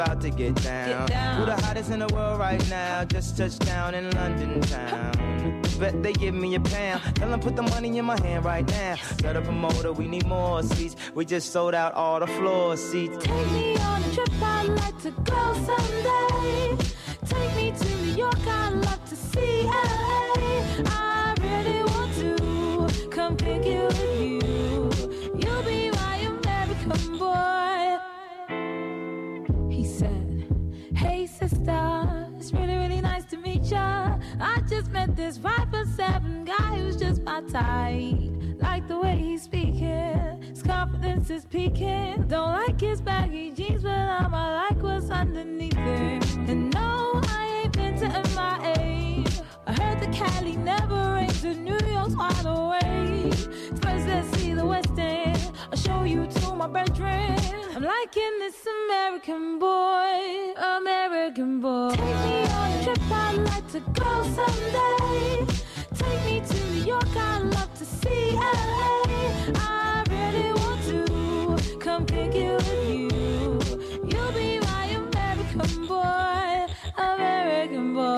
about to get down. Who the hottest in the world right now? Just touched down in London town. Bet they give me a pound. Tell them put the money in my hand right now. Set up a motor, we need more seats. We just sold out all the floor seats. Take me on a trip, I'd like to go someday. Take me to New York, I'd love to see LA. I really want to come pick you with you. You'll be my American boy. He said, hey sister, it's really, really nice to meet ya. I just met this 5'7" guy who's just my type. Like the way he's speaking, his confidence is peaking. Don't like his baggy jeans, but I like what's underneath it. And no, I ain't been to MIA. I heard the Cali never rains and New York's wide awake. First let's see the West End, I'll show you to my bedroom. I'm liking this American boy, American boy. Take me on a trip, I'd like to go someday. Take me to New York, I'd love to see LA. I really want to come pick you with you. You'll be my American boy, American boy.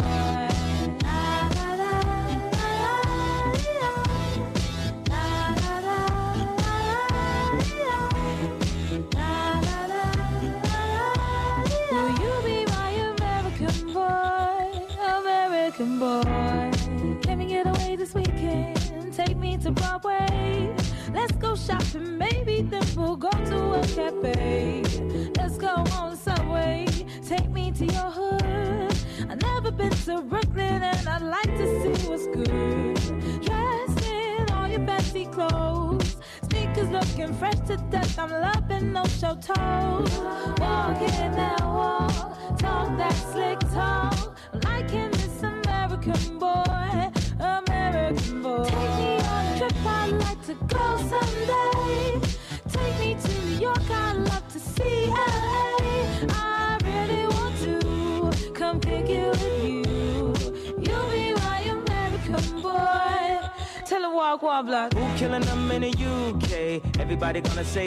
Will you be my American boy, American boy? Can we get away this weekend? Take me to Broadway. Let's go shopping, maybe then we'll go to a cafe. Let's go on the subway. Take me to your hood. I've never been to Brooklyn and I'd like to see what's good. Dressed in all your fancy clothes, sneakers looking fresh to death. I'm loving no show toes. Walking that walk, talk that slick talk. I'm liking this American boy, American boy. Take me on a trip, I'd like to go someday. Take me to New York, I'd love to see LA. I really want to come pick you with you. You'll be my American boy. Tell him walk, block. Who killing them in the UK? Everybody gonna say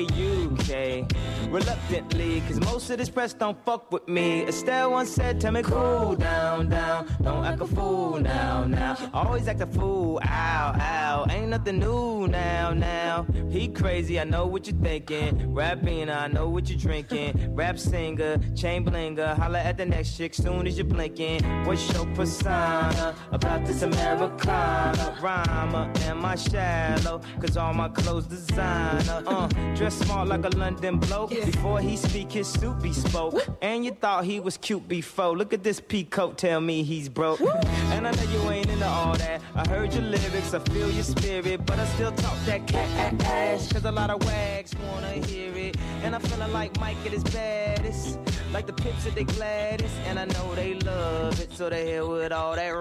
UK. Reluctantly, cause most of this press don't fuck with me. Estelle once said, tell me cool down, down. Don't act a fool now, now. Always act a fool, ow, ow. Ain't nothing new now, now. He crazy, I know what you're thinking. Rapping, I know what you're drinking. Rap singer, chain blinger. Holla at the next chick soon as you're blinking. What's your persona about this Americana? Rhymer, am I shallow? Cause all my clothes designer. Dress smart like a London bloke. Before he speak, his suit be spoke. And you thought he was cute before. Look at this peacoat, tell me he's broke. And I know you ain't into all that. I heard your lyrics, I feel your spirit. But I still talk that cat ass. Cause a lot of wags wanna hear it. And I'm feeling like Mike at his baddest. Like the Pips at the Gladys. And I know they love it. So they hell with all that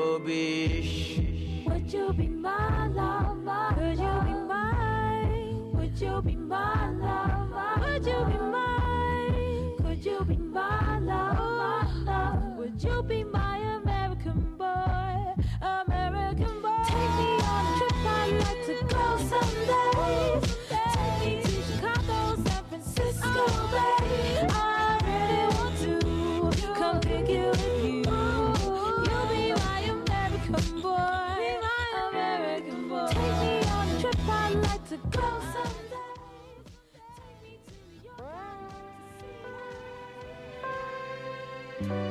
rubbish. Would you be my lover? Could you be mine? Would you be my lover? Would you be mine? Could you be my lover? Would you be my American boy? American boy. Take me on a trip, I'd like to go someday. Take me to Chicago, San Francisco, babe. I really want to come pick you with you. You'll be my American boy, American boy. Take me on a trip, I'd like to go someday. Take me to New York, I'd like to see.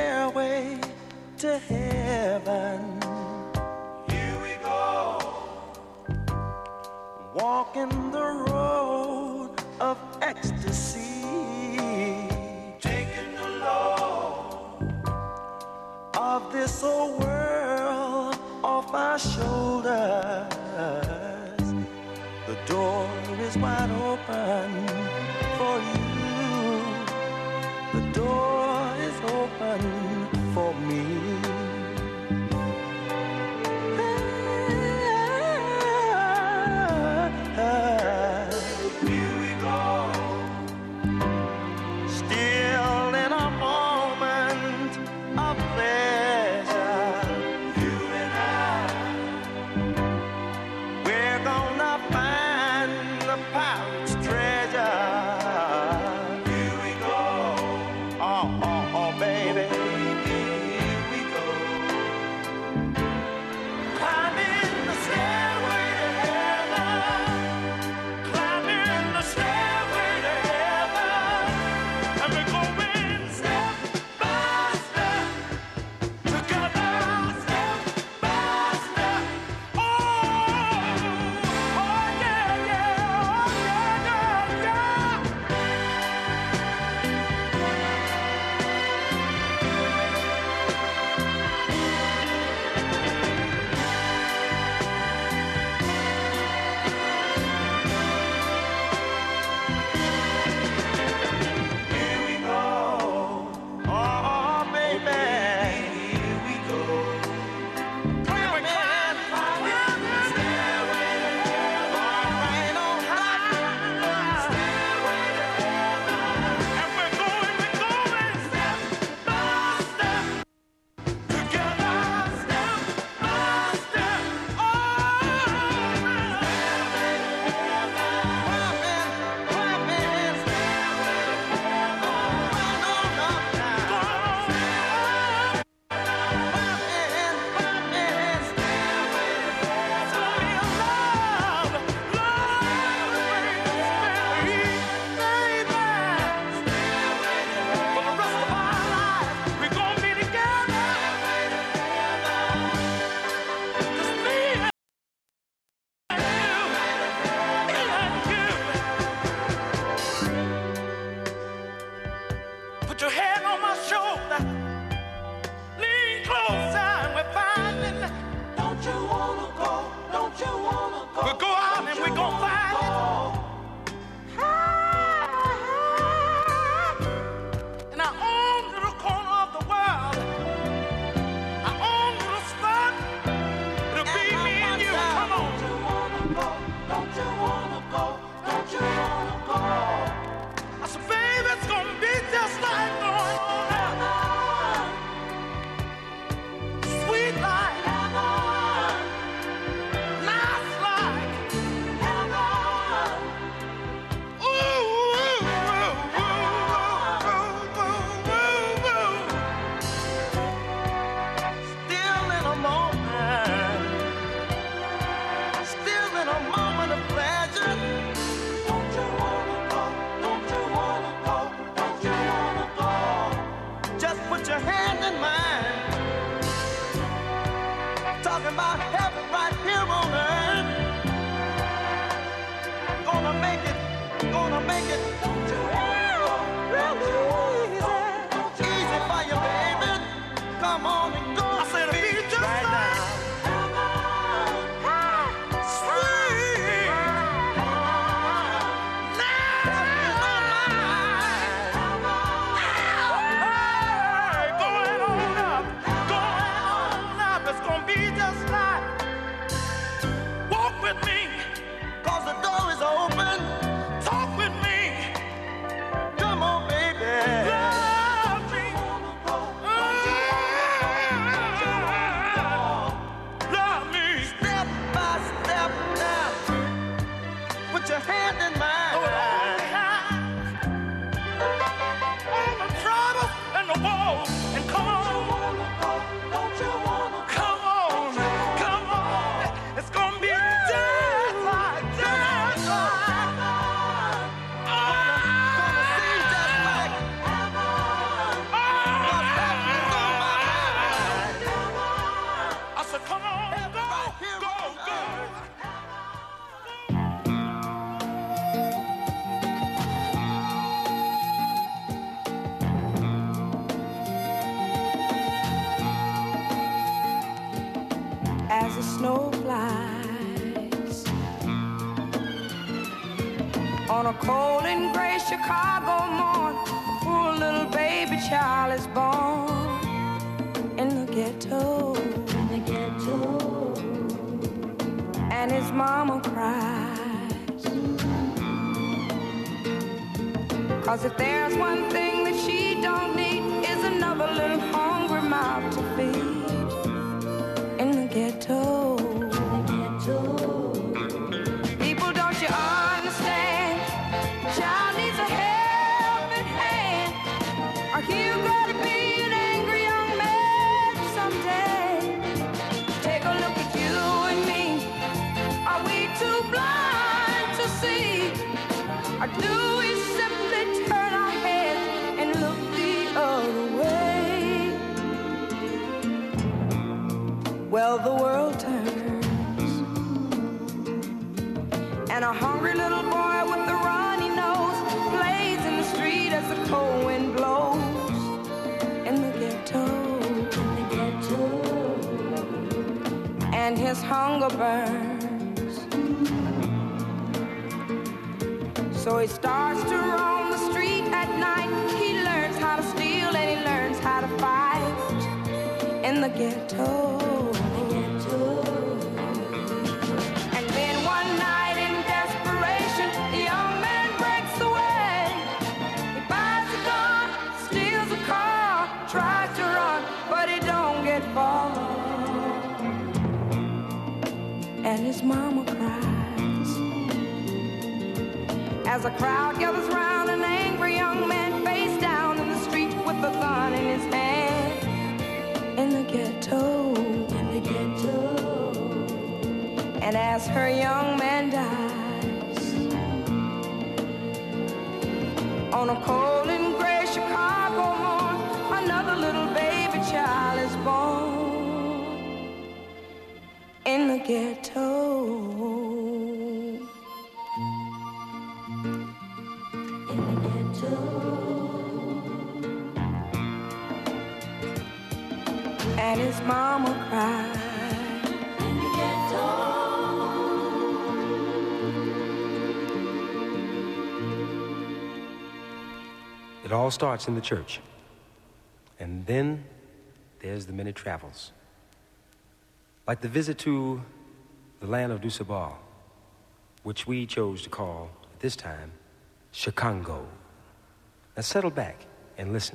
stairway to heaven. Here we go, walking the road of ecstasy, taking the load of this old world off our shoulders. The door is wide open for you. The door is open for me. Here we go, still in a moment of pleasure. You and I, we're gonna find the pirate's treasure. Here we go, oh, baby. Here we go, climbing the stairway to heaven, climbing the stairway to heaven, and we're going step by step, together, step by step. Oh, yeah, yeah, oh, yeah, yeah, Here we go, oh, baby. Here we go, climbing, stairway to heaven, right on high, stairway to heaven, and we're going step by step, together, step by step. Oh, stairway to heaven, climbing, stairway to heaven, right on up now. Put your hand on my shoulder, lean closer, and we're finding. Don't you wanna go? Don't you wanna go? We'll go out and we're gonna find it. In our own little corner of the world, our own little spot. It'll be me and you. Come on. Don't you wanna go? Don't you wanna go? Don't you wanna go? I said, baby, it's gonna be just like going on heaven, sweet like heaven, nice like heaven. Ooh, ooh, ooh, ooh, ooh, ooh, ooh. Still in a moment, still in a moment of pleasure. Don't you wanna go? Don't you wanna go? Don't you wanna go? Just put your hand in mine. Talking about heaven right here on earth. Gonna make it, gonna make it. Don't you wanna go? Don't you wanna go? Easy for you, baby. Come on and go. I said a beat just right now. Sweet. Going on up, it's gonna be just like snow flies. On a cold and gray Chicago morn, poor little baby child is born in the ghetto. In the ghetto. And his mama cries. 'Cause if there's one thing that she don't need, is another little hungry mouth to feed. In the ghetto. In the ghetto. People, don't you understand? Child needs a helping hand, or he'll go to be an angry young man someday. Take a look at you and me. Are we too blind to see? Or do we simply turn our heads and look the other way? Well, the world turns, and a hungry little boy with a runny nose plays in the street as the cold wind blows. In the ghetto. In the ghetto. And his hunger burns. So he starts to roam the street at night. He learns how to steal and he learns how to fight. In the ghetto. In the ghetto. And then one night in desperation, the young man breaks away. He buys a gun, steals a car, tries to run, but he don't get far. And his mama cries as a crowd gathers round an angry young man face down in the street with a gun in his hand. In the ghetto. In the ghetto. And as her young man dies on a cold and gray Chicago morn, another little baby child is born in the ghetto. In the ghetto. And his mama cried. In the ghetto. It all starts in the church. And then there's the many travels. Like the visit to the land of Dusabal, which we chose to call, at this time, Chicago. Now settle back and listen.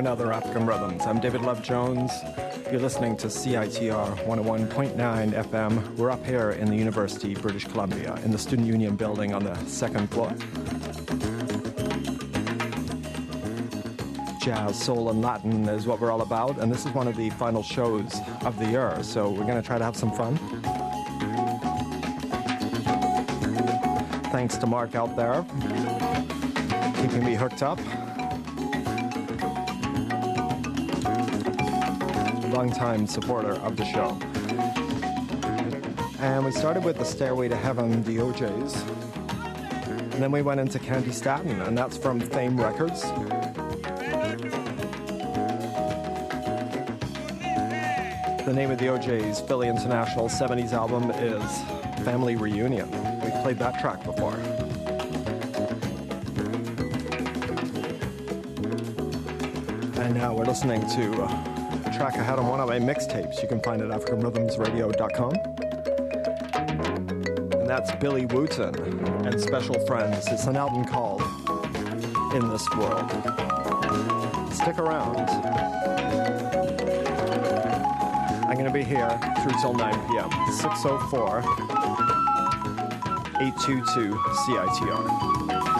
another African Rhythms. I'm David Love Jones. You're listening to CITR 101.9 FM. We're up here in the University, British Columbia, in the Student Union building on the second floor. Jazz, soul, and Latin is what we're all about, and this is one of the final shows of the year, so we're going to try to have some fun. Thanks to Mark out there, keeping me hooked up. Long-time supporter of the show. And we started with the Stairway to Heaven, the OJs. And then we went into Candy Staten, and that's from Fame Records. The name of the OJs Philly International 70s album is Family Reunion. We've played that track before. And now we're listening to a track I had on one of my mixtapes. You can find it at AfricanRhythmsRadio.com. And that's Billy Wooten and Special Friends. It's an album called In This World. Stick around. I'm going to be here through till 9 p.m. 604-822-CITR.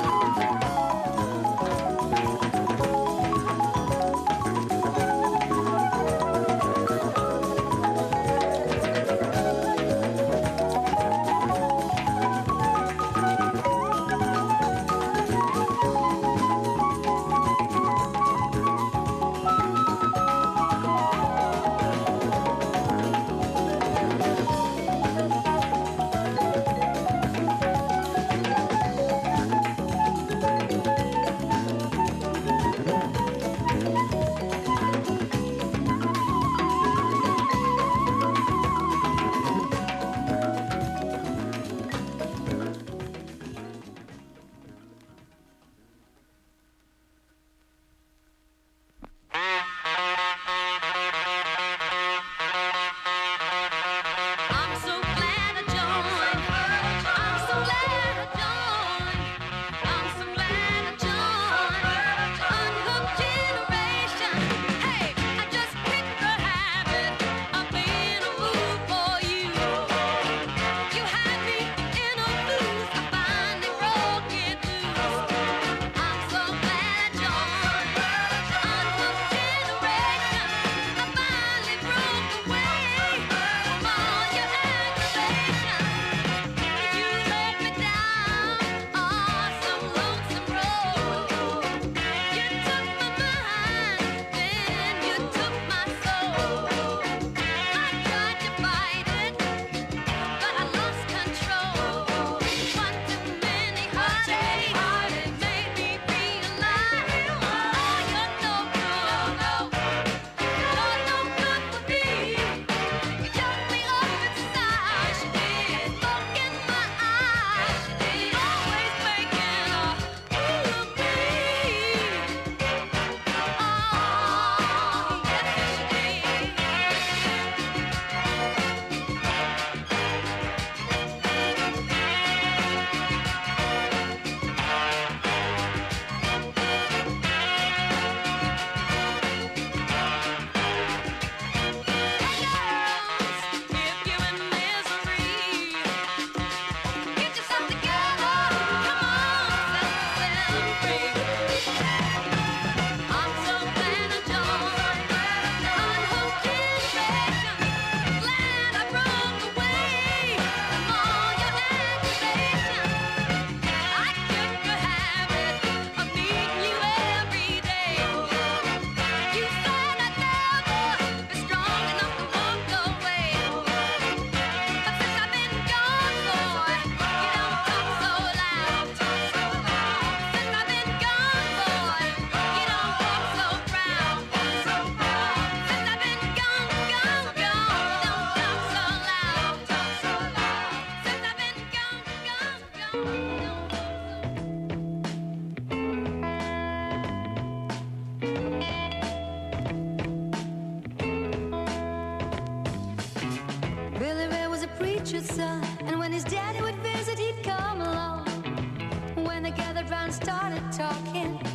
preacher's son, and when his daddy would visit, he'd come along. When they gathered round, started talking,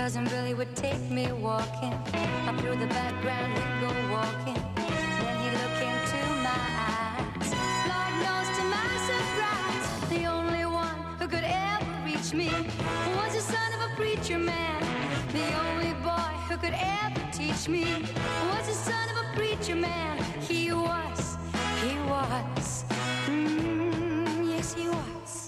Cousin Billy would take me walking. Up through the background we'd go walking. Then he'd look into my eyes. Lord knows to my surprise, the only one who could ever reach me was the son of a preacher man. The only boy who could ever teach me was the son of a preacher man. He was, yes he was.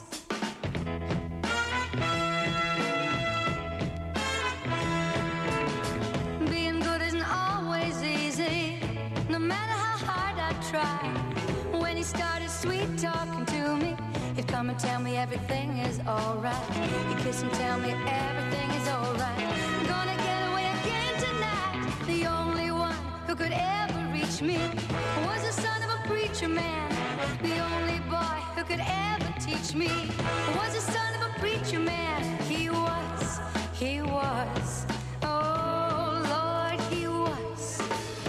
Being good isn't always easy, no matter how hard I try. When he started sweet talking to me, he'd come and tell me everything is alright. He'd kiss and tell me everything is alright. I'm gonna get away again tonight. The only one who could ever reach me was the son of a preacher man. The only boy who could ever teach me was the son of a preacher man. He was, oh Lord, he was.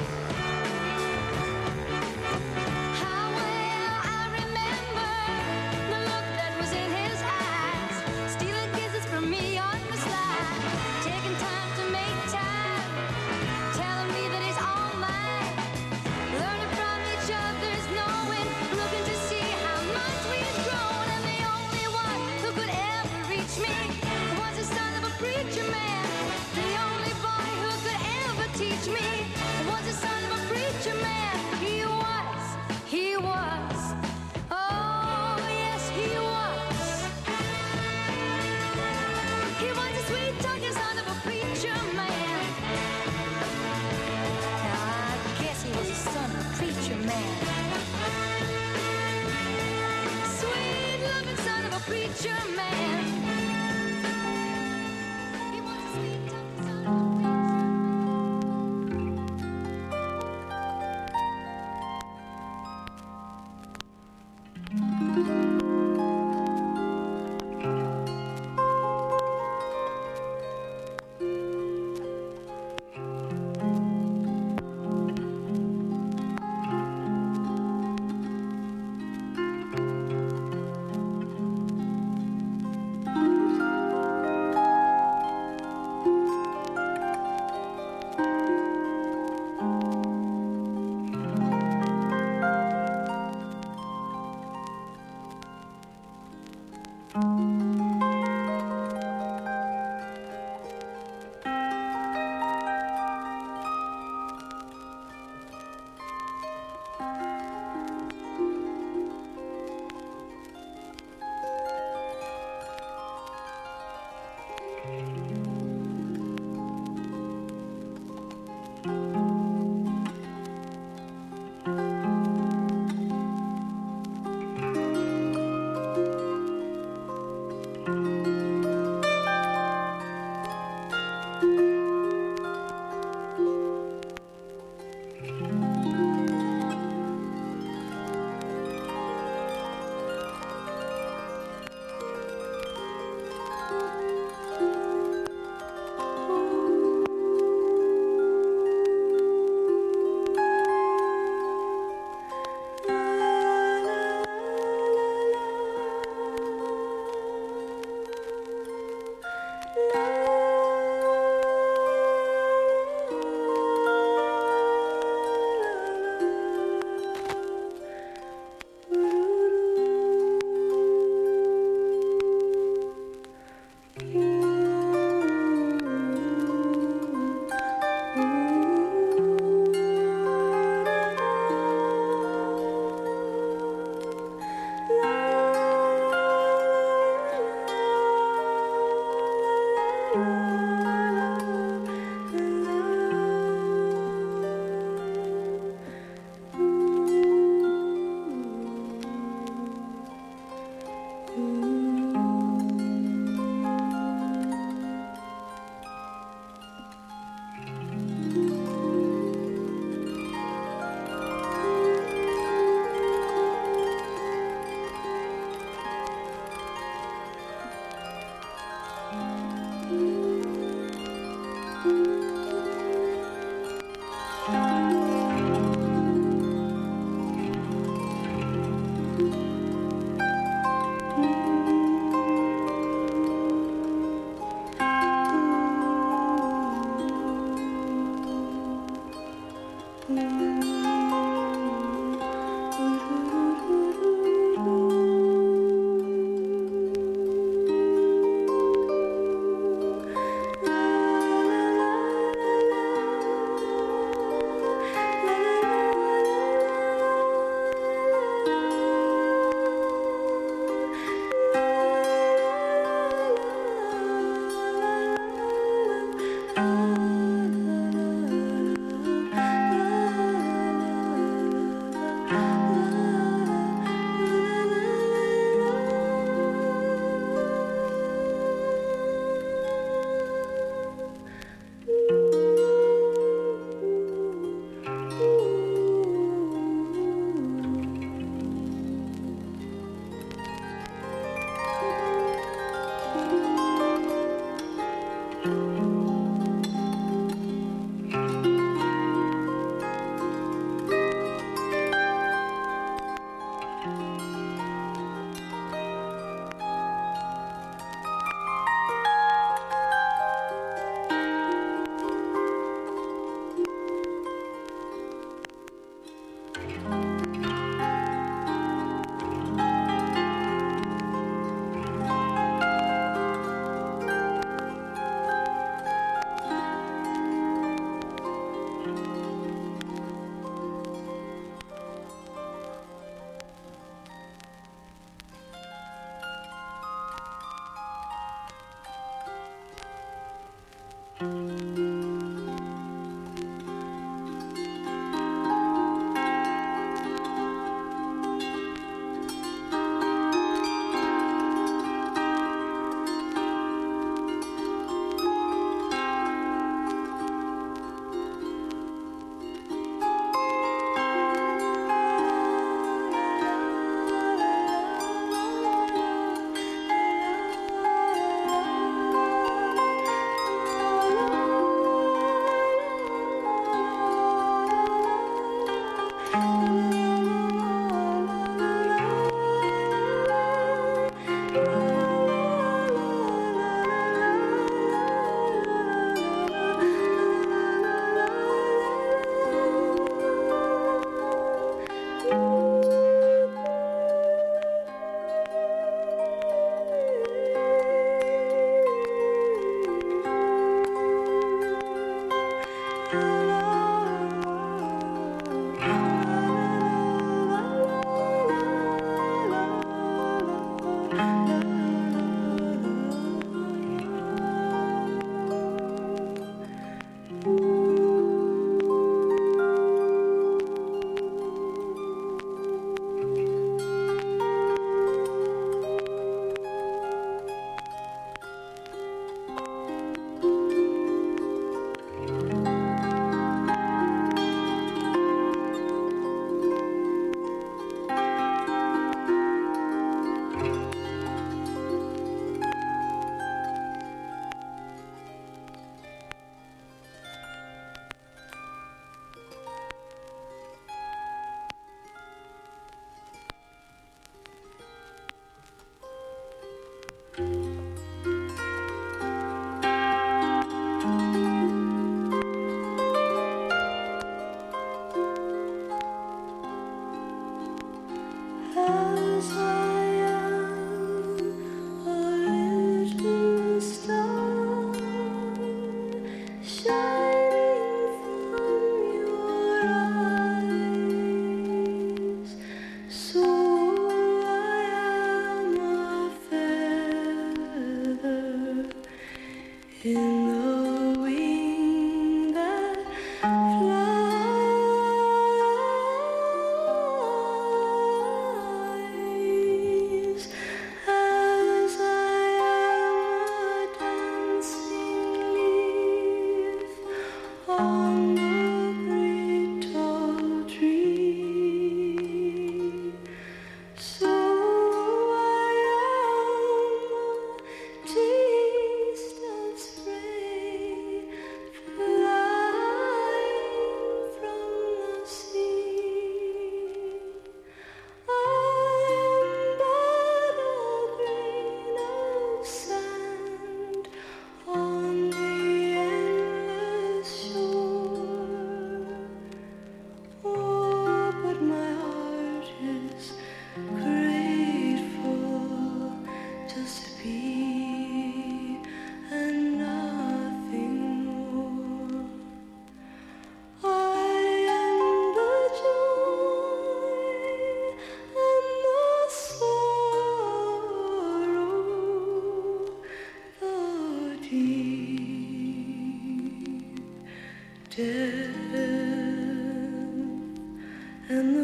How well I remember the look that was in his eyes, stealing kisses from me on the slide, taking time to make time, telling me that he's all mine, learning from each other's knowing, looking to see how much we've grown. And the only one who could ever reach me was the son of a preacher man. The only boy who could ever teach me was the son of a preacher man. He was, oh yes he was. He was the sweet talking son of a preacher man. Now I guess he was the son of a preacher man. Sweet loving son of a preacher man. He was the sweet talking son of a preacher man.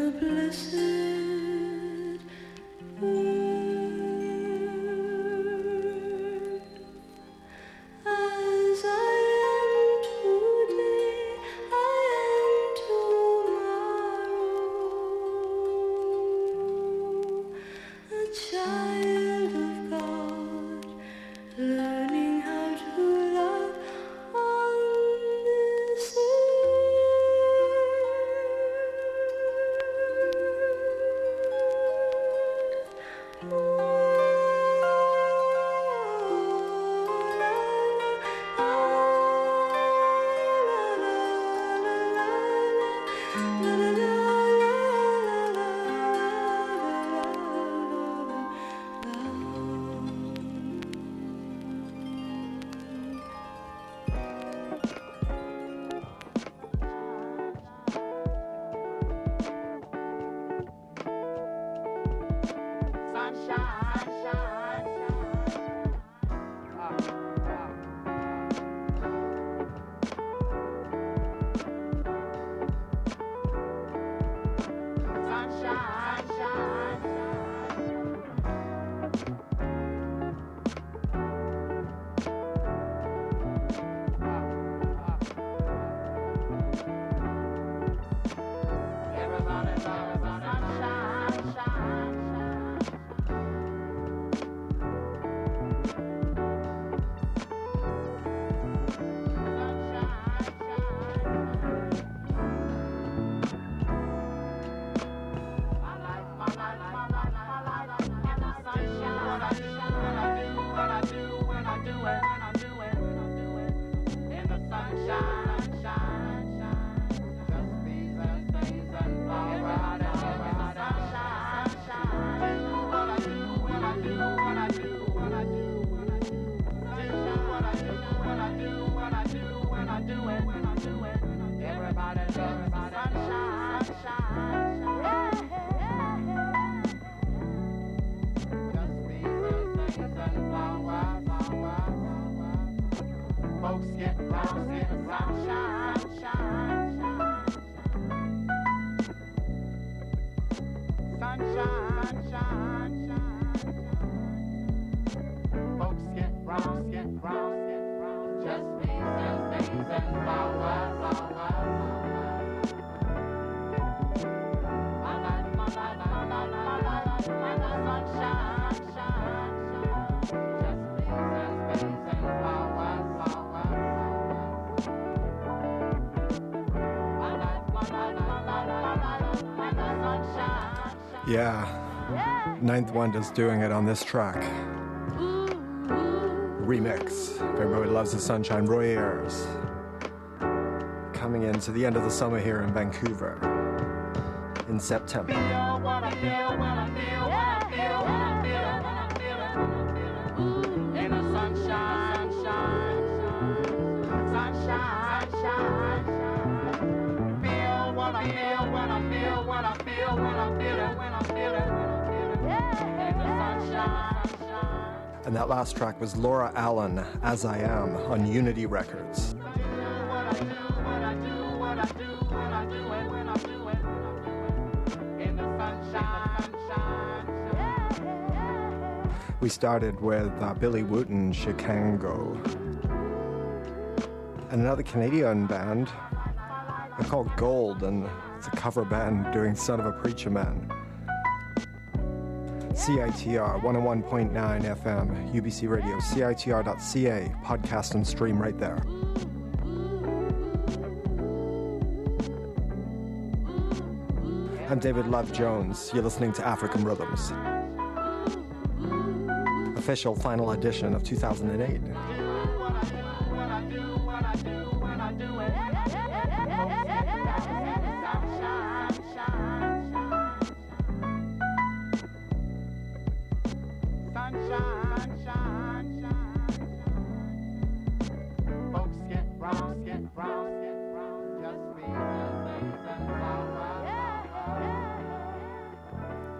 Yeah, Ninth Wonder's doing it on this track. Remix. If everybody loves the sunshine, Roy Ayers. Coming into the end of the summer here in Vancouver in September. And that last track was Laura Allen, As I Am, on Unity Records. We started with Billy Wooten, Chicago. And another Canadian band. They're called Gold, and it's a cover band doing Son of a Preacher Man. CITR 101.9 FM, UBC Radio, CITR.ca, podcast and stream right there. I'm David Love Jones. You're listening to African Rhythms. Official final edition of 2008.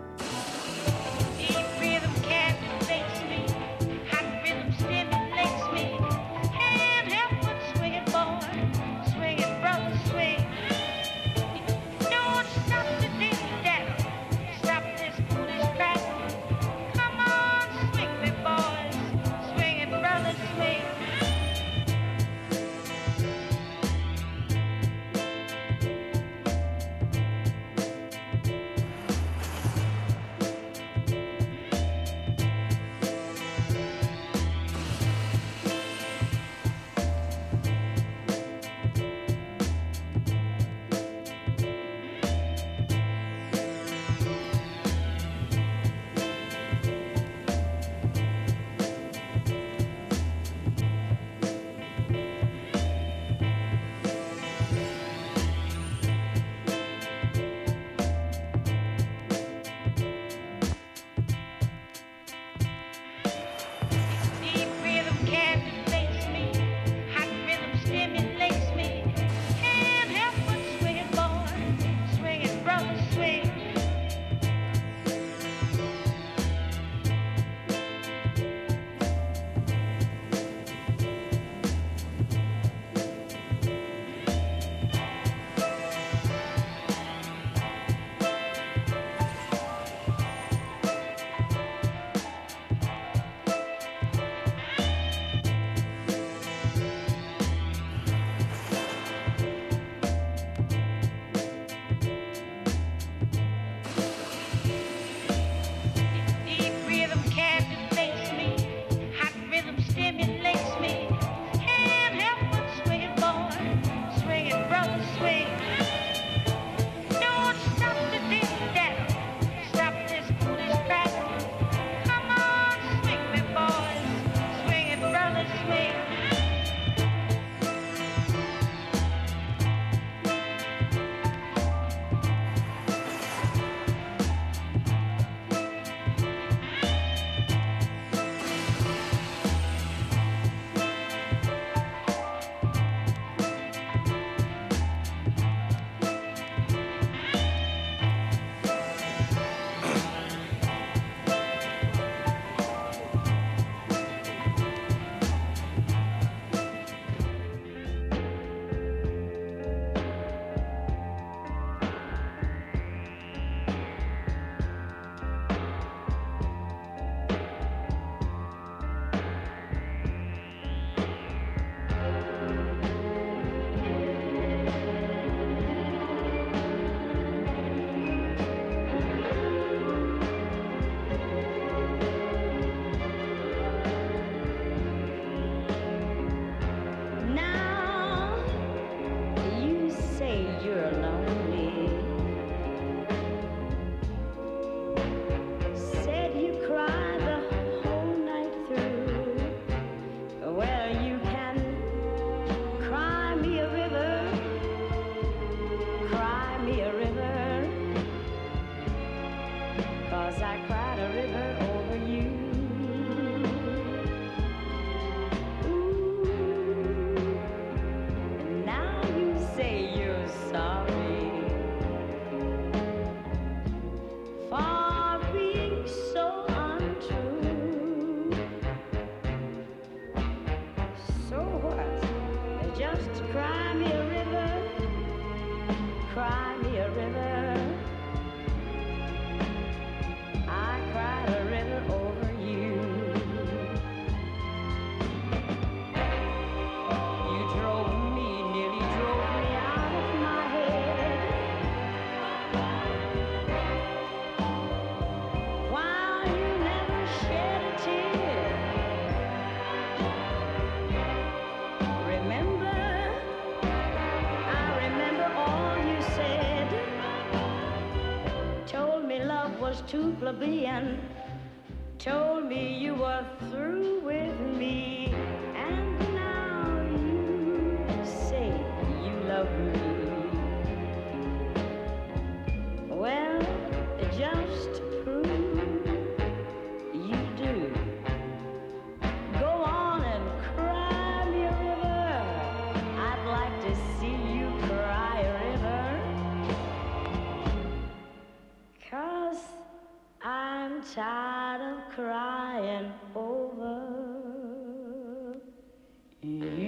Rhythm captivates me, hot rhythm stimulates me. 'cause I cried a river over you. Ooh, and now you say you're sorry for being so untrue. So what? Just cry me a river, cry me a river. I cried a river over you. You drove me, nearly drove me out of my head. While you never shed a tear. Remember, I remember all you said. Told me love was too plebeian. Told me you were through with me. And now you say you love me. Well, just to prove you do, go on and cry me a river. I'd like to see you cry a river. 'Cause I'm tired of crying over you.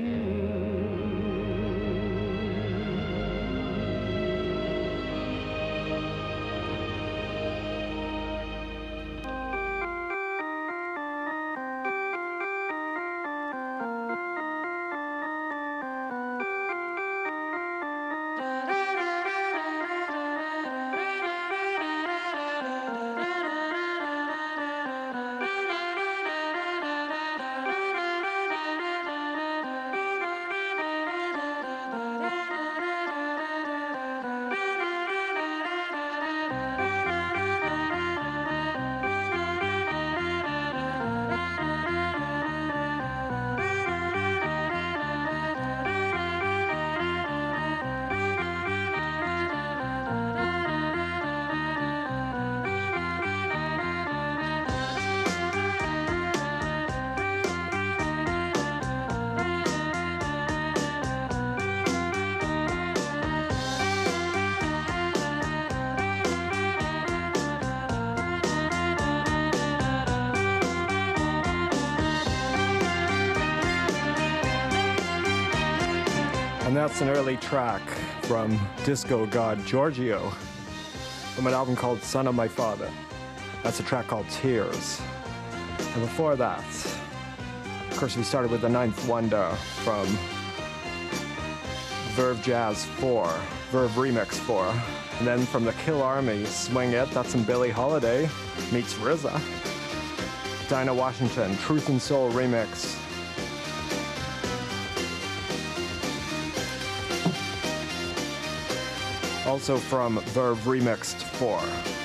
And that's an early track from disco god Giorgio from an album called Son of My Father. That's a track called Tears. And before that, of course, we started with the Ninth Wonder from Verve Jazz 4, Verve Remix 4. And then from the Kill Army, Swing It, that's some Billie Holiday meets RZA. Dinah Washington, Truth and Soul Remix. Also from Verve Remixed 4.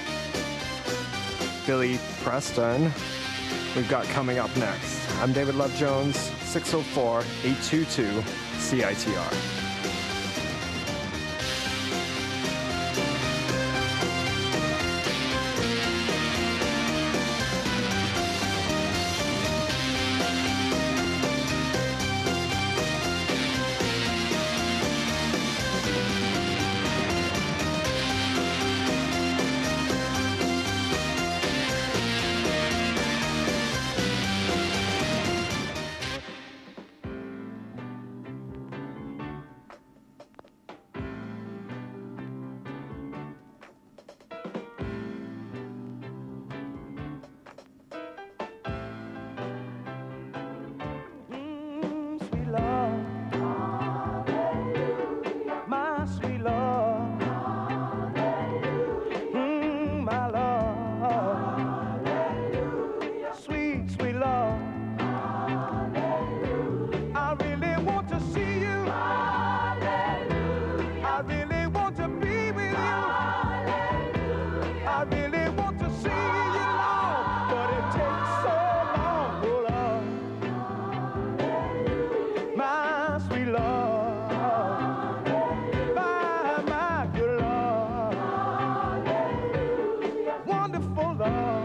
Billy Preston, we've got coming up next. I'm David Love Jones, 604-822-CITR. love.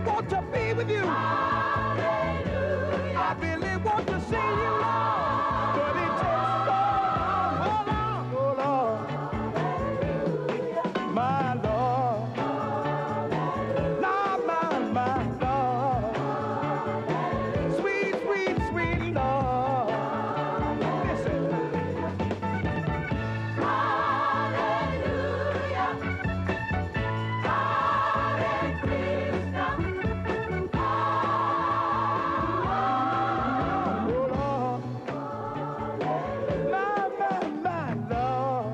want to be with you. Hallelujah. I really want to see you, Lord. But it takes so long. Oh, Lord. My Lord. Lord, my Lord. Sweet, sweet, sweet Lord. Listen. Hallelujah. Hare Krishna. Oh, Lord. My Lord. My Lord.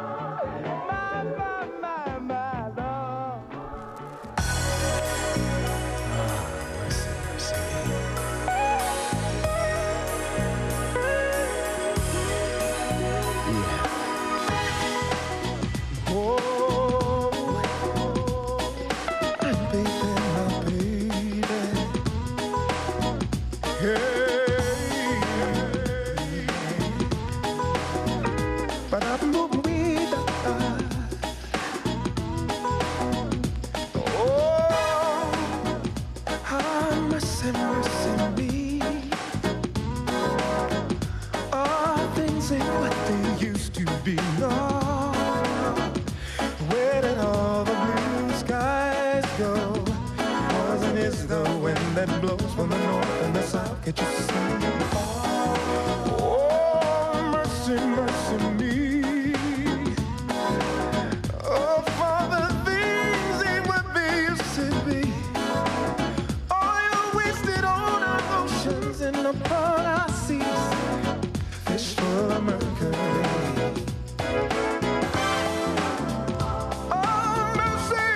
Mercy me. All things ain't what they used to be. No. Where did all the blue skies go? Wasn't it the wind that blows from the north and the south? Can't you see? Oh, mercy, mercy me. Oh, Father, things ain't what they used to be. Oil wasted on our oceans and upon our seas. Fish full of mercury. Oh, mercy.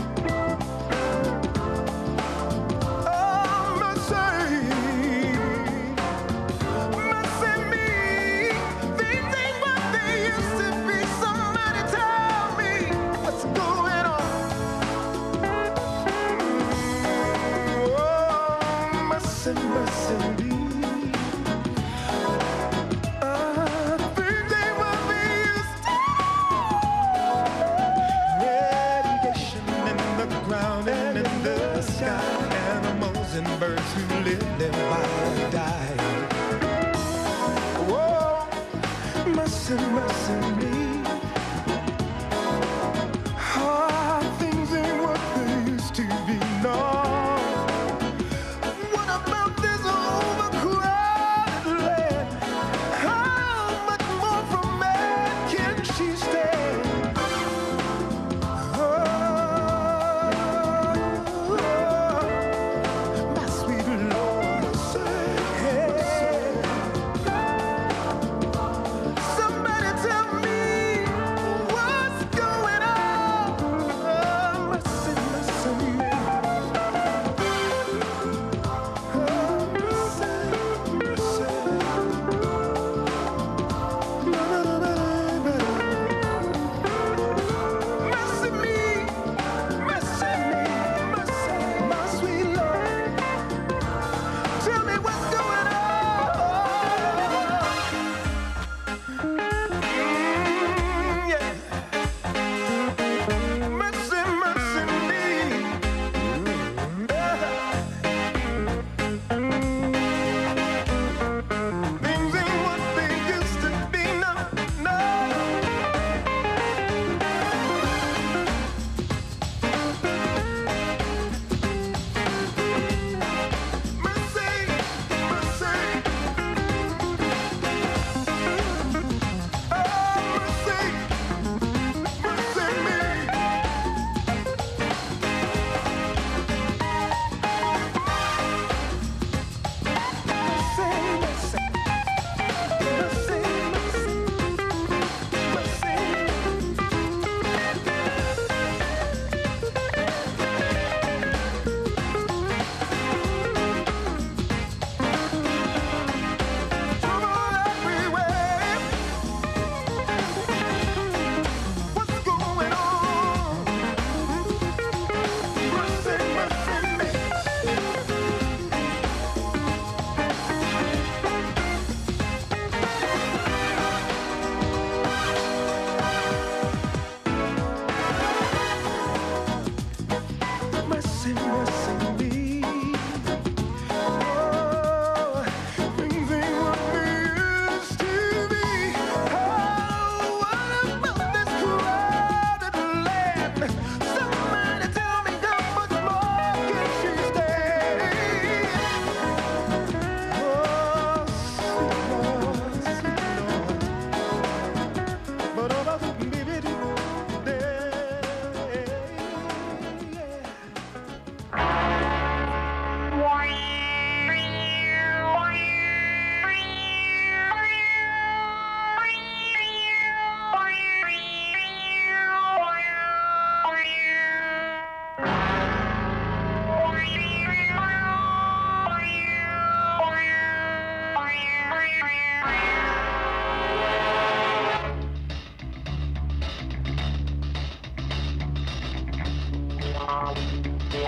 Oh, mercy.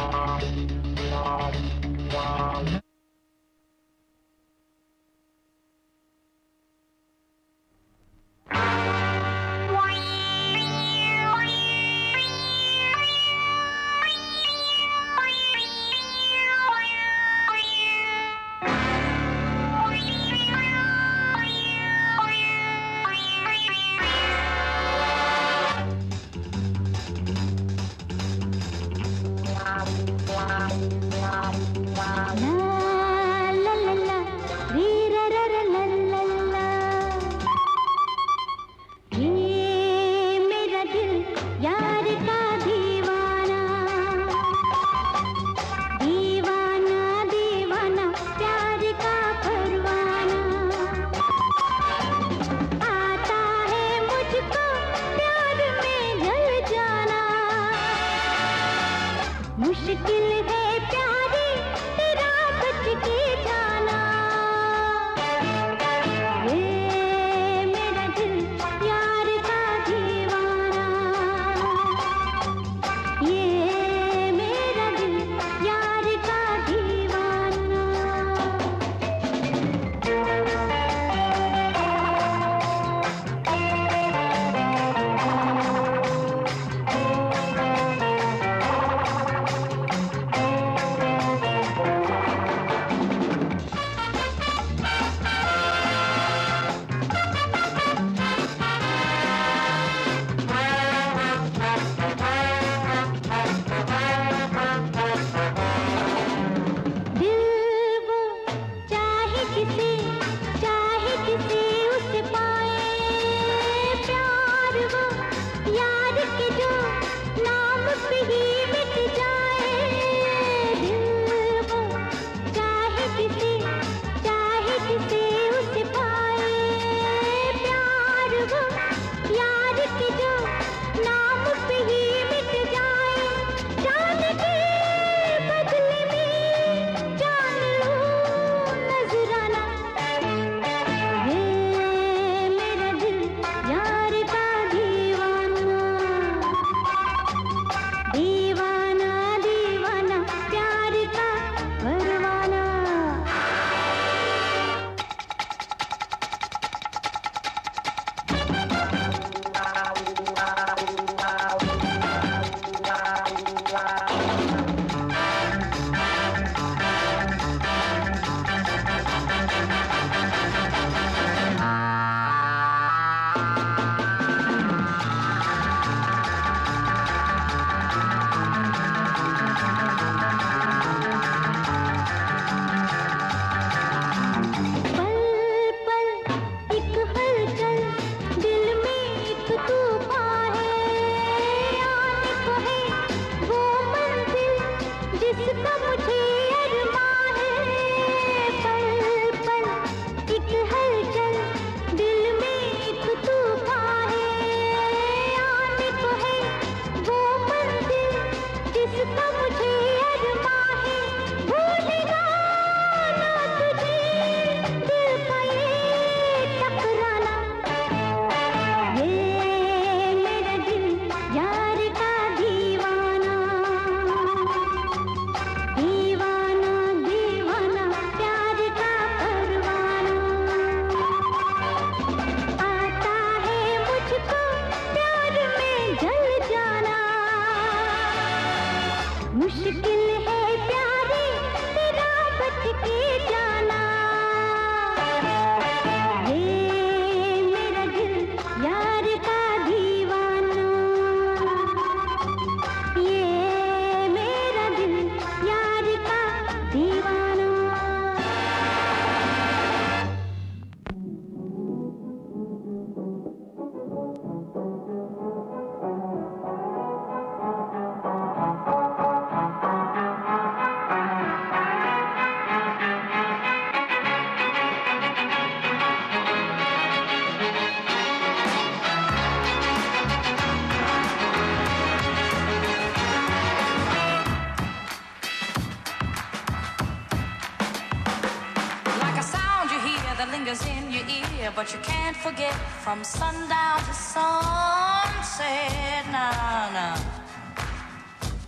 but you can't forget from sundown to sunset. Nah, nah.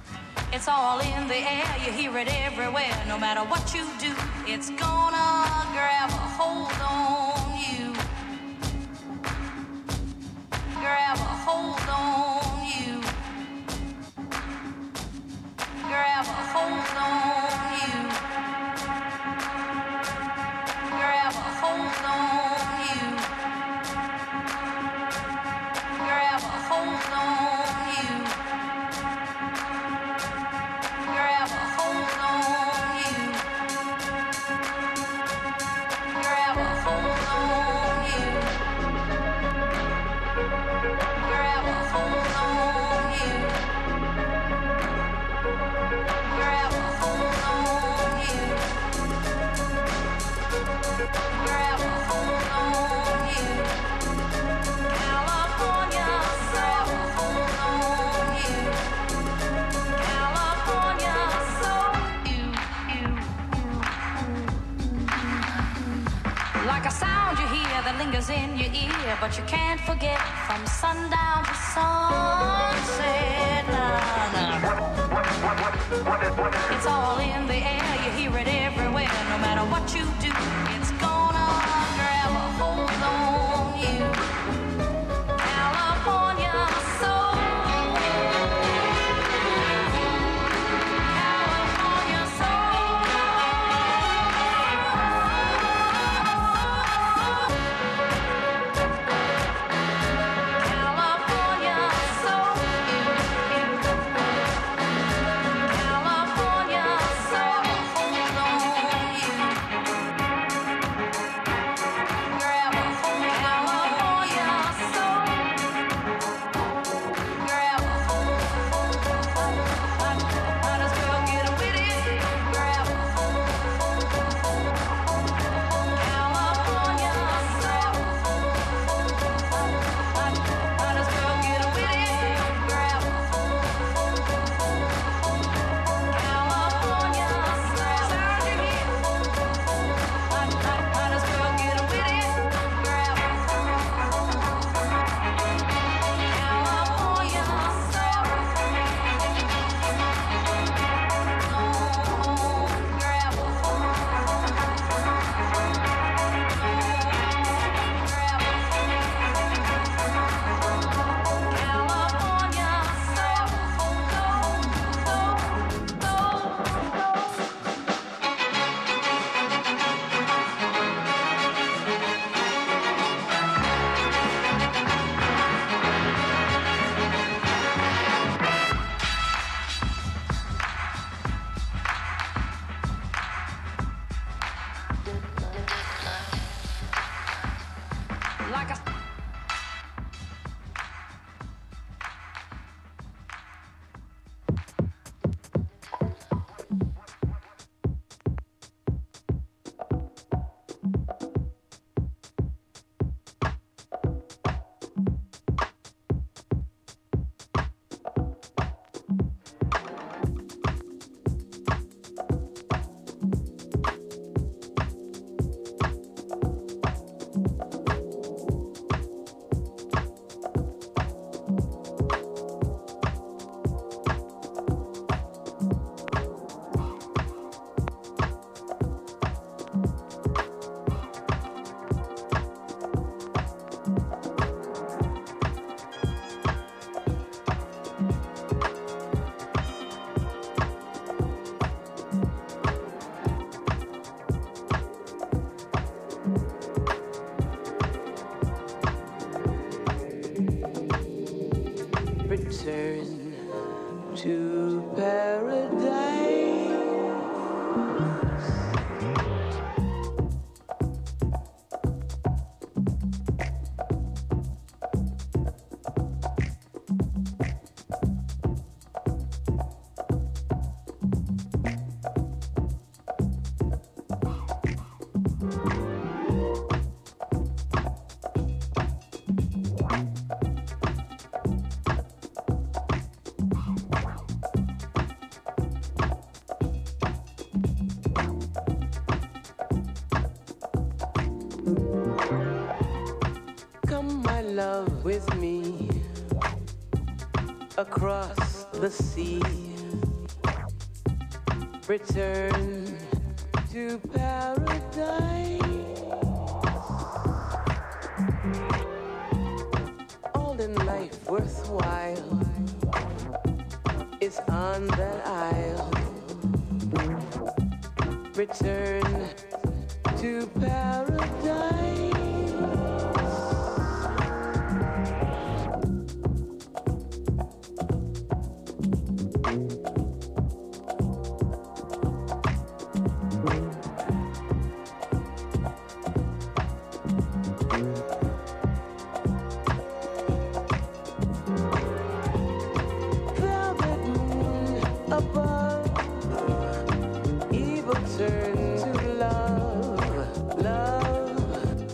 It's all in the air, you hear it everywhere. No matter what you do, it's gonna grab a hold on you. Grab a hold on you. Grab a hold on you. Grab a hold on you. Grab a hold on you. Grab a hold on you. Grab a hold on you. Grab a hold on you. Grab a hold on you. Grab a hold on you. California, grab a hold on you. California, so you. Like a sound you hear that lingers in your ear, but you can't forget from sundown to sunset. Nah, nah. It's all in the air, you hear it everywhere. No matter what you do, it's gonna grab a hold on you. California soul. California soul. California soul. California soul. Hold on you. Grab a hold. California soul. Grab a hold. Might as well get with it. Grab a hold. California soul. Might as well get with it. Grab a hold. California sound you hear. Might as well get with it. Grab a hold. California soul. Grab a hold. Like a return to paradise. Come, my love, with me across the sea. return to paradise. All in life worthwhile is on that isle. Return to paradise. Velvet moon above, evil turn to love, love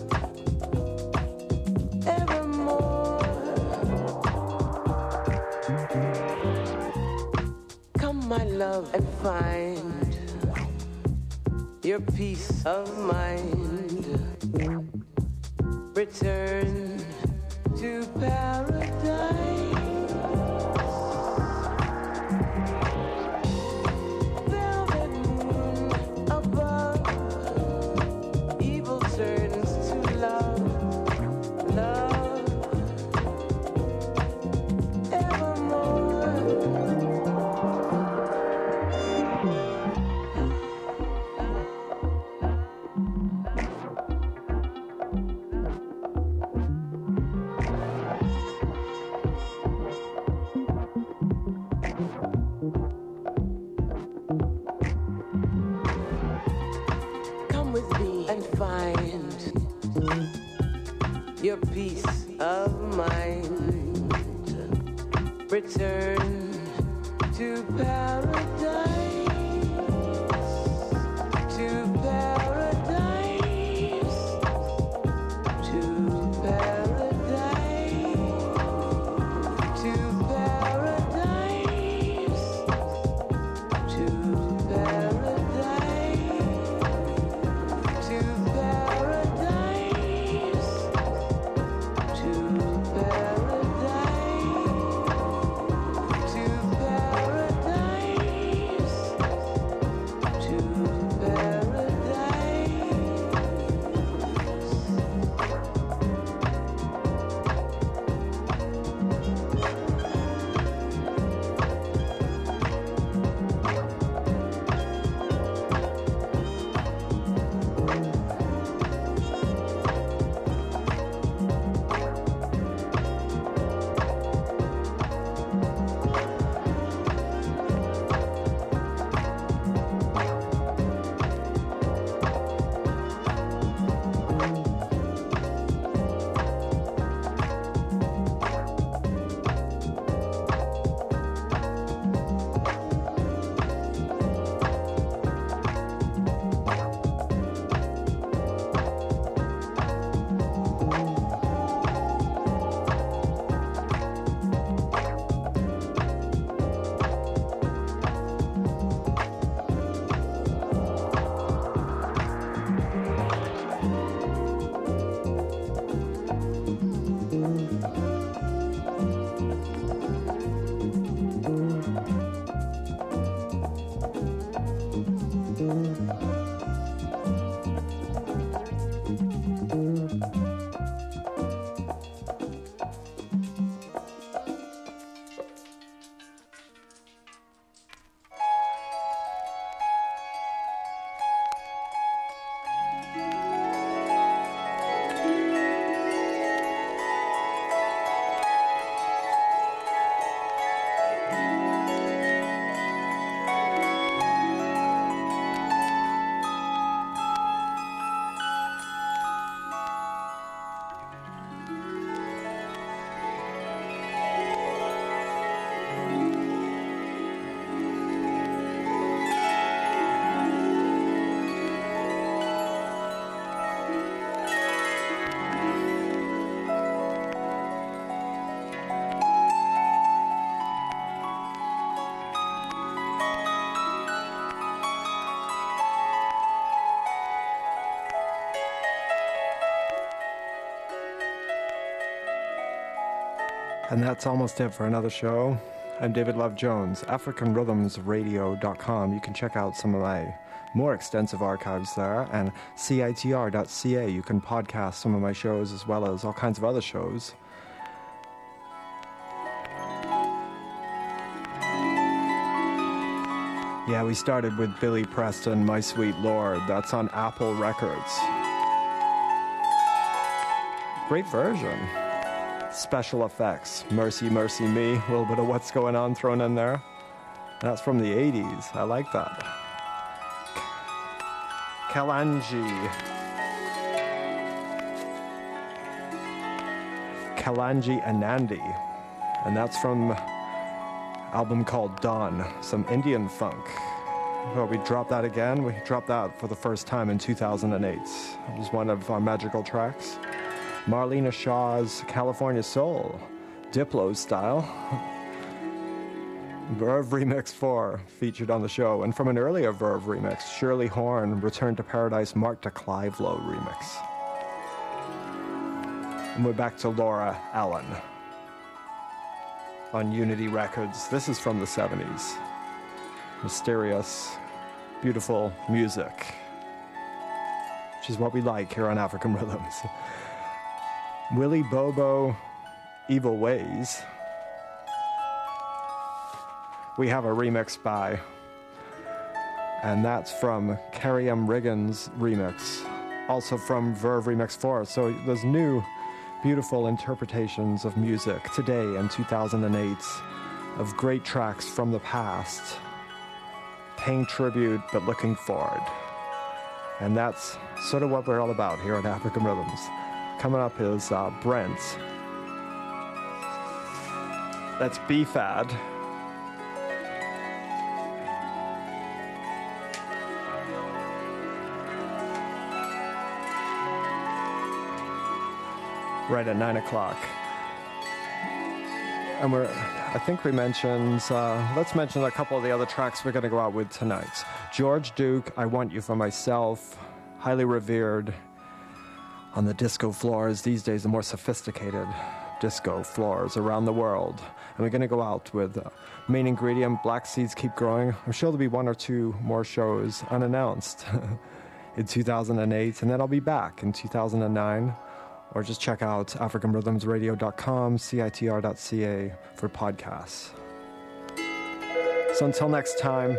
evermore. Come, my love, and find your peace of mind. Return to paradise. Velvet moon above, evil turns to love, love evermore. Come with me and find your peace of mind. Return to paradise. To paradise. To paradise. To paradise. To paradise. To paradise. To paradise. To paradise. To And that's almost it for another show. I'm David Love Jones, AfricanRhythmsRadio.com. You can check out some of my more extensive archives there, and CITR.ca. You can podcast some of my shows as well as all kinds of other shows. Yeah, we started with Billy Preston, My Sweet Lord. That's on Apple Records. Great version. Special effects. Mercy, Mercy Me. A little bit of What's Going On thrown in there. That's from the 80s. I like that. Kalanji. Kalanji Anandi. And that's from album called Dawn, some Indian funk. Well, we dropped that again. We dropped that for the first time in 2008. It was one of our magical tracks. Marlena Shaw's California Soul, Diplo style. Verve Remix 4 featured on the show. And from an earlier Verve remix, Shirley Horn, Return to Paradise, Mark DeClivelo remix. And we're back to Laura Allen on Unity Records. This is from the 70s. Mysterious, beautiful music, which is what we like here on African Rhythms. Willie Bobo, Evil Ways. We have a remix by, and that's from Carrie M. Riggins' remix, also from Verve Remix 4. So there's new, beautiful interpretations of music today in 2008 of great tracks from the past, paying tribute but looking forward. And that's sort of what we're all about here at African Rhythms. Coming up is Brent. That's B-Fad. Right at 9 o'clock. And I think we mentioned, let's mention a couple of the other tracks we're going to go out with tonight. George Duke, I Want You For Myself, highly revered on the disco floors these days, the more sophisticated disco floors around the world. And we're going to go out with Main Ingredient, Black Seeds Keep Growing. I'm sure there'll be one or two more shows unannounced in 2008, and then I'll be back in 2009. Or just check out AfricanRhythmsRadio.com, CITR.ca for podcasts. So until next time,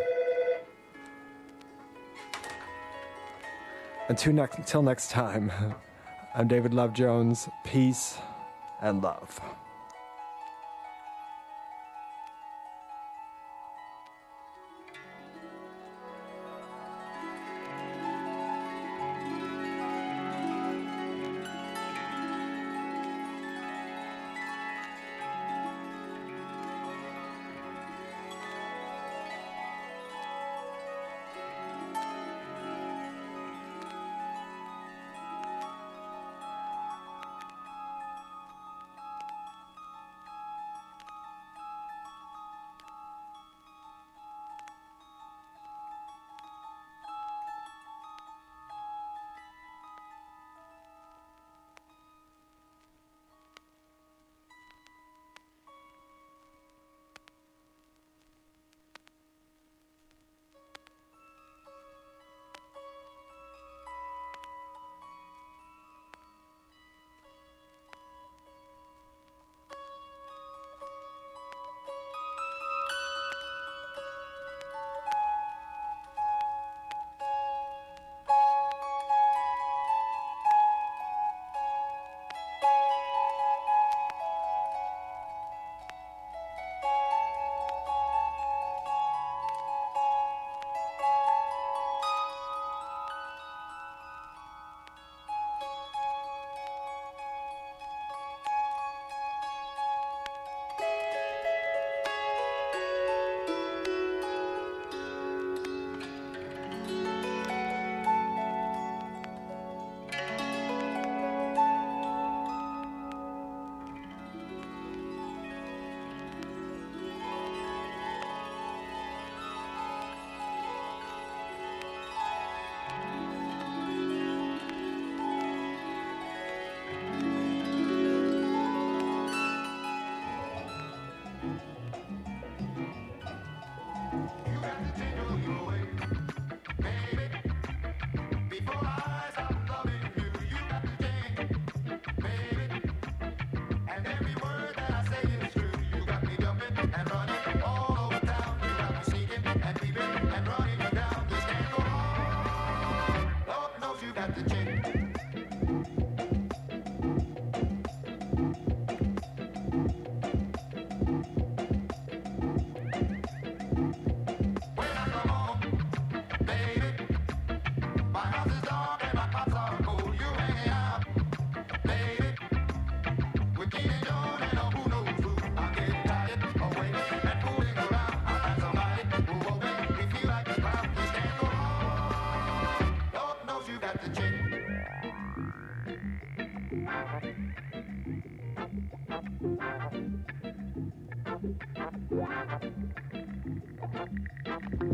until next time, I'm David Love Jones. Peace and love.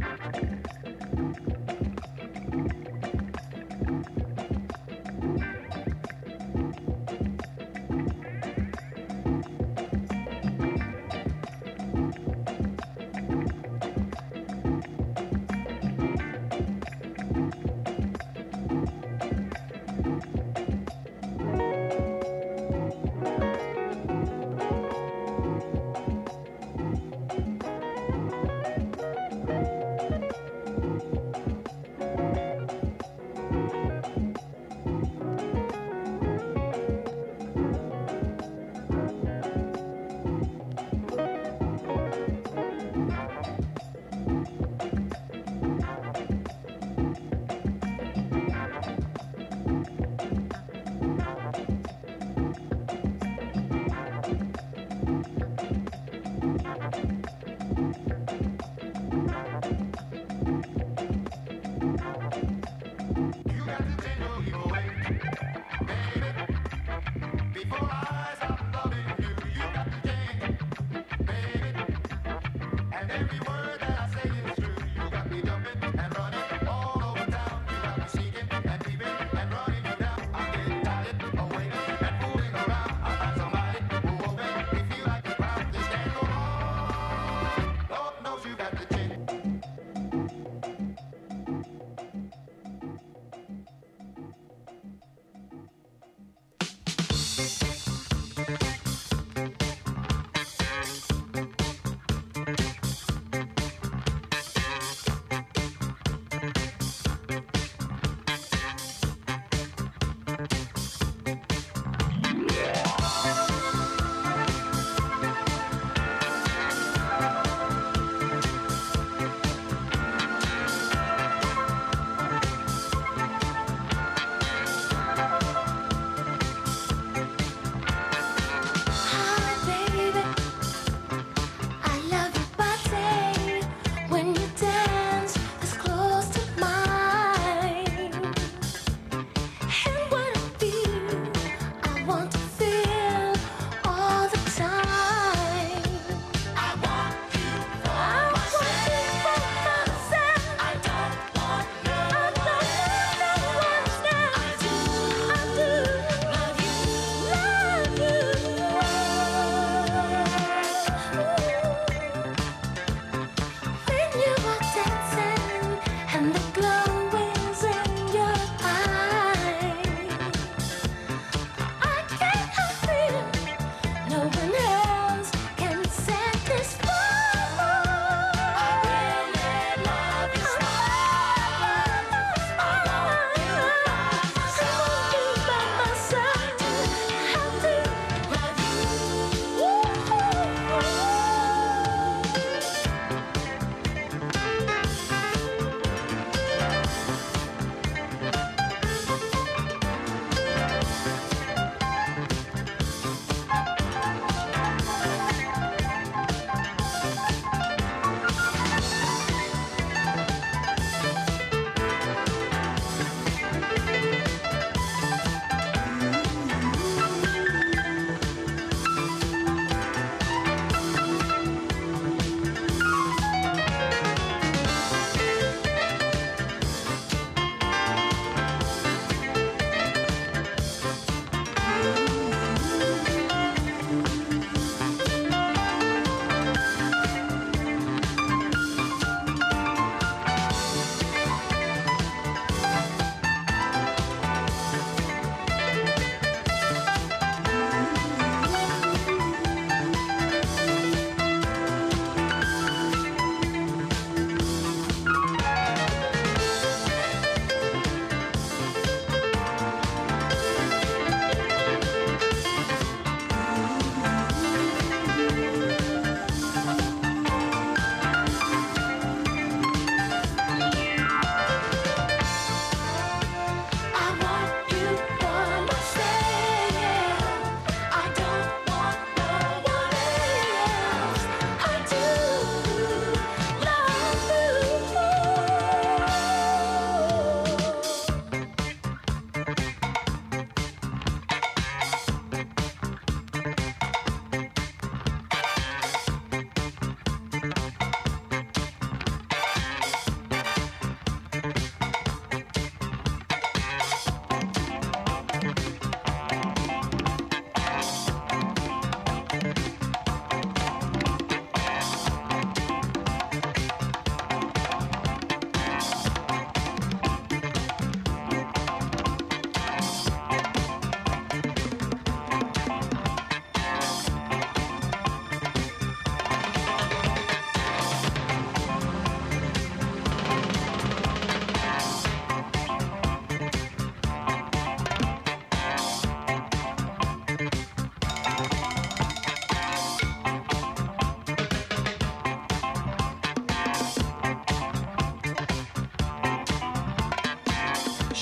When you were dancing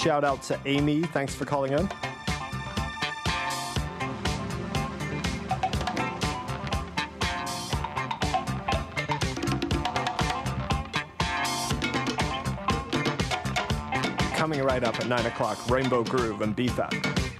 shout out to Amy. Thanks for calling in. Coming right up at 9 o'clock, Rainbow Groove and BFAT.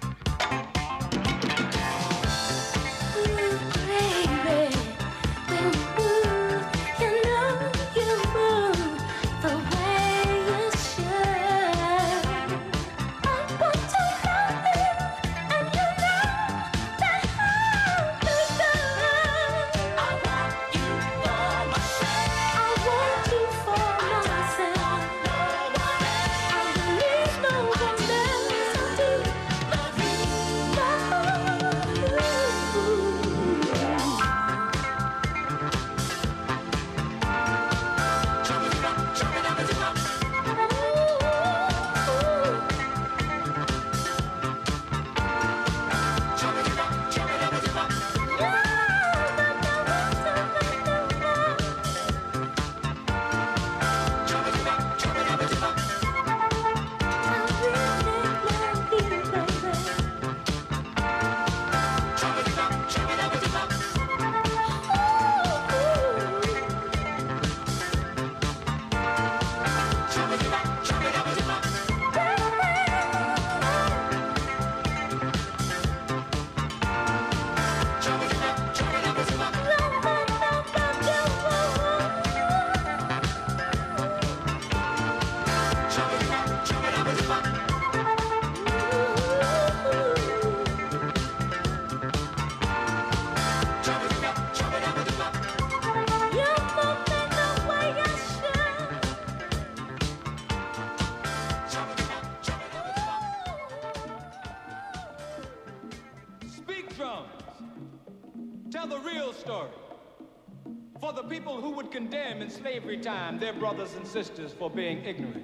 Tell the real story. For the people who would condemn in slavery time their brothers and sisters for being ignorant.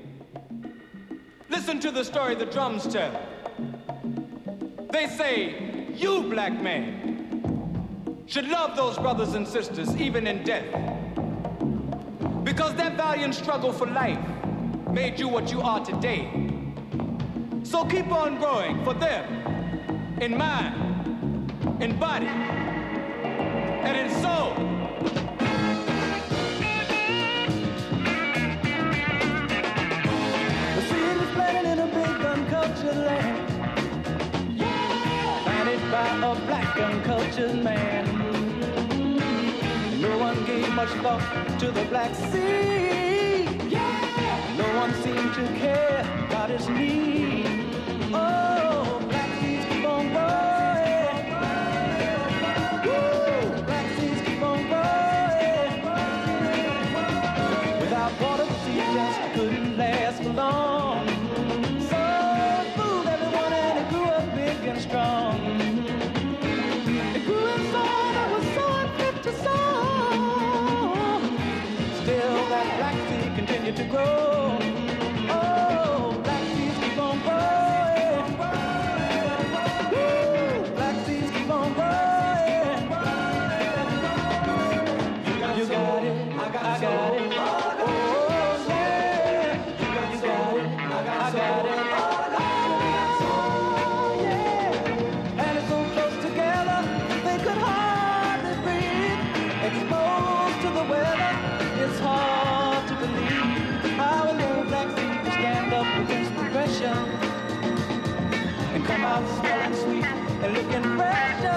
Listen to the story the drums tell. They say, you black man should love those brothers and sisters even in death. Because their valiant struggle for life made you what you are today. So keep on growing for them, in mind, in body, and in soul. The seed is planted in a big uncultured land, planted by a black uncultured man. No one gave much thought to the black seed. No one seemed to care about his need. Oh, black seeds keep on growing. Woo! Black seeds keep on growing. Without water, the seed just couldn't last for long. So it fooled everyone and it grew up big and strong. It grew in soil that was so unfit to sow. Still, that black seed continued to grow. Oh, black seeds keep on growing. Woo! Black seeds keep on growing. You got it, I got it. Oh, yeah. You got it, I got it. Oh, yeah. And it's so close together, they could hardly breathe. Exposed to the weather, it's hard to believe how a little black seed can stand up against the pressure and come out smelling sweet and looking fresher.